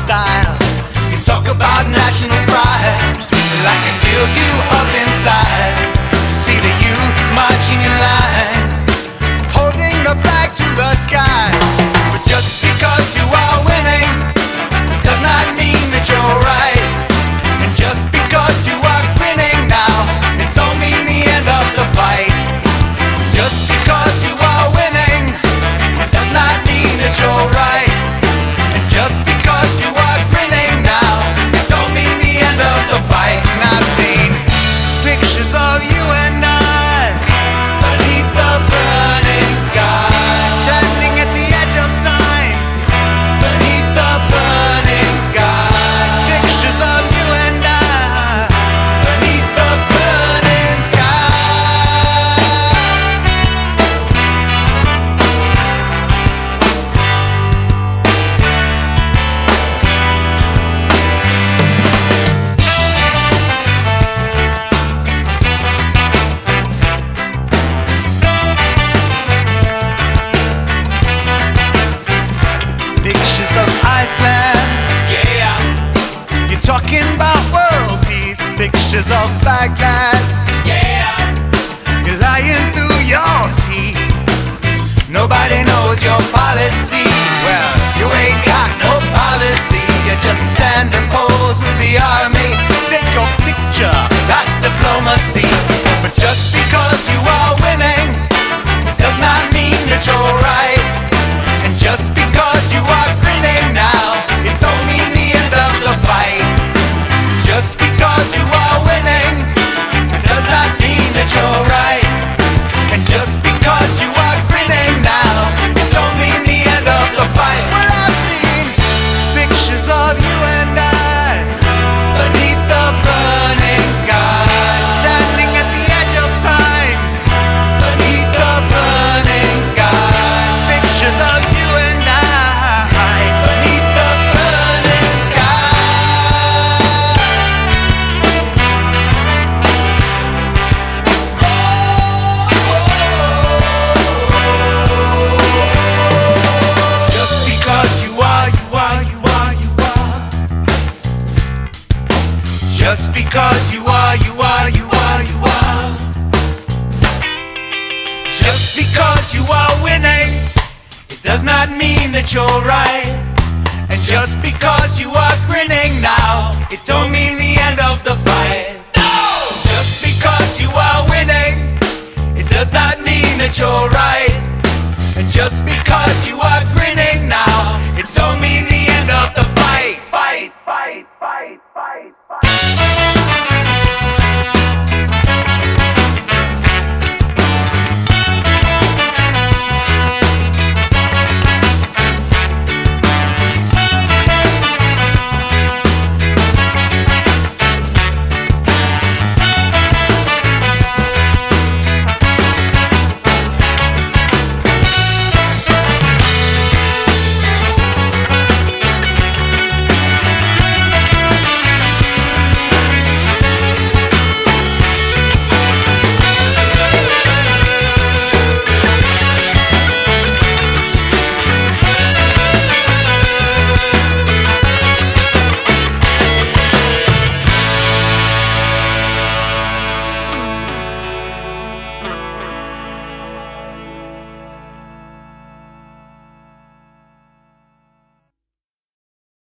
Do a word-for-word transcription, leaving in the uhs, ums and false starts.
style. You talk about national pride, like it fills you up inside to see the youth marching in line, holding the flag to the sky. But just because you are winning does not mean that you're right. And just because you are grinning now, it don't mean the end of the fight. Just because you are winning does not mean that you're right. And just because you are grinning now, it don't mean the end of the fight. And I've seen pictures of you and I beneath the burning sky, standing at the edge of time, beneath the burning sky. Pictures of you and I beneath the burning sky. Pictures of Iceland, yeah. You're talking about world peace. Pictures of Baghdad, yeah. You're lying through your teeth. Nobody knows your policy. Well, you ain't got no policy. You just stand and pose with the army. Take your picture, that's diplomacy. But just because you are winning does not mean that you're right. And just because you are grinning now, it don't mean the end of the fight. Just because you are winning does not mean that you're right. And just because you are grinning now, it don't mean the end of the fight. Well, I've seen pictures of you and I beneath the burning sky, standing at the edge of time, beneath the burning sky. Pictures of you and I beneath the burning sky. Just because you are, you are, you are, you are. Just because you are, you are, you are, you are. Just because you are winning, it does not mean that you're right. And just because you are grinning now, it don't mean the end of the fight. No! Just because you are winning, it does not mean that you're right. And just because